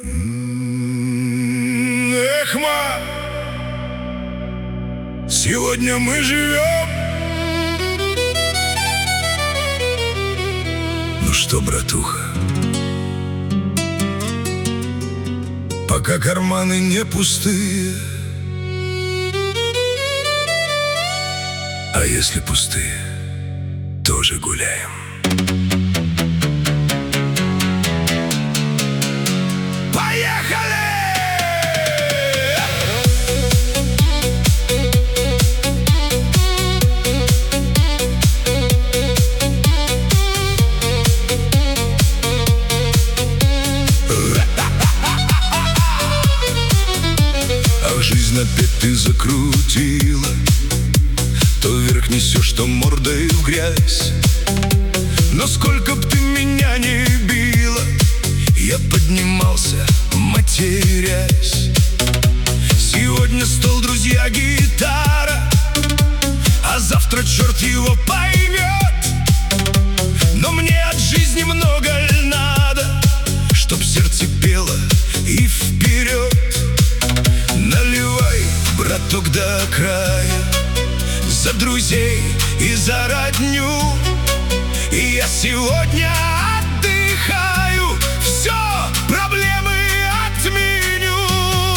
Эхма, сегодня мы живем. Ну что, братуха, пока карманы не пустые, а если пустые, тоже гуляем. Жизнь опять ты закрутила, то вверх несешь, то мордой в грязь. Но сколько б ты меня не била, я поднимался, матерясь. Сегодня стол, друзья, гитара, а завтра черт его поймет. Но мне от жизни много надо, чтоб сердце пело и вперед. Наливай, браток, до края, за друзей и за родню. И я сегодня отдыхаю, все, проблемы отменю.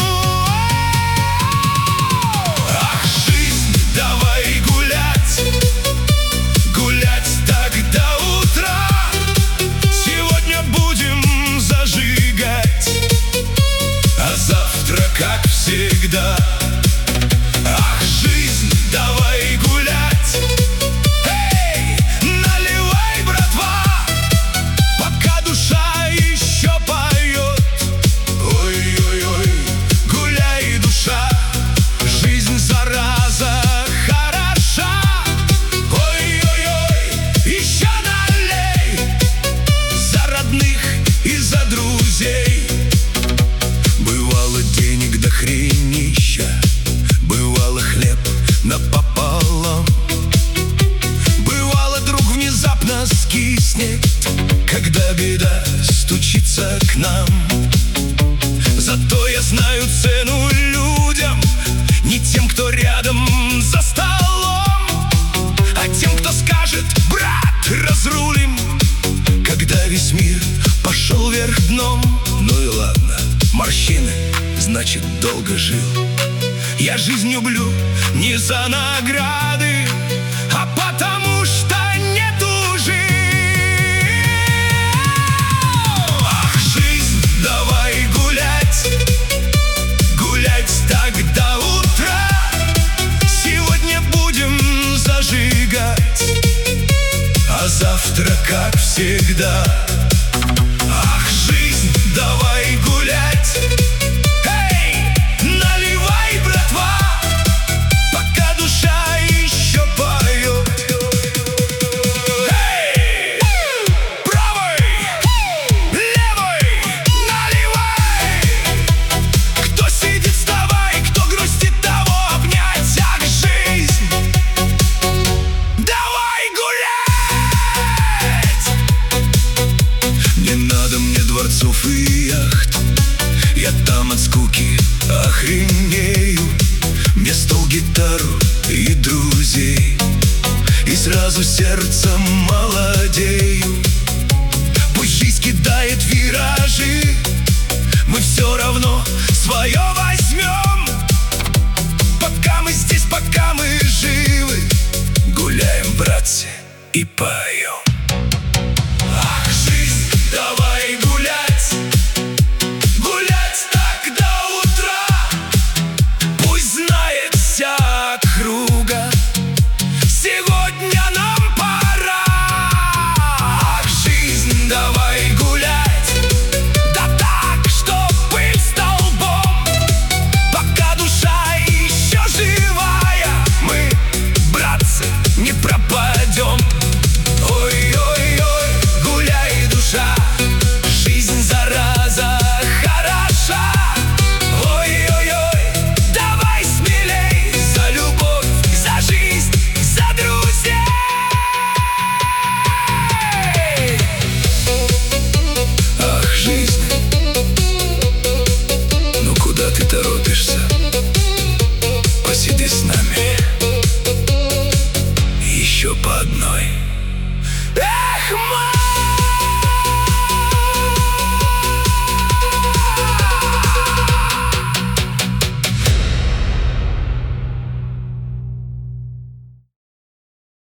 Ах, жизнь, давай гулять, гулять так до утра. Сегодня будем зажигать, а завтра, как всегда. Ах, жизнь, давай гулять, эй, наливай, братва, пока душа еще поет. Ой-ой-ой, гуляй, душа, жизнь, зараза, хороша. Ой-ой-ой, еще налей, за родных и за друзей. Бывало денег до хренища, бывало хлеб напополам, бывало друг внезапно скиснет, когда беда стучится к нам. Зато я знаю цену людям, не тем, кто рядом за столом, а тем, кто скажет: брат, разрулим, когда весь мир пошел вверх дном. Ну и ладно, морщины, значит, долго жил. Я жизнь люблю не за награды, а потому что не тужил. Ах, жизнь, давай гулять, гулять так до утра. Сегодня будем зажигать, а завтра, как всегда. Ах, жизнь, давай гулять, эй, наливай, братва, пока душа еще поет. Эй, правой, левой, наливай. Кто сидит, вставай, кто грустит, того обнять. Ах, жизнь, давай гулять. Не надо мне дворцов и яхт, я там от скуки охренею. Мне стол, гитару и друзей, и сразу сердцем молодею. Пусть жизнь кидает виражи, мы все равно свое возьмем. Пока мы здесь, пока мы живы, гуляем, братцы, и поем.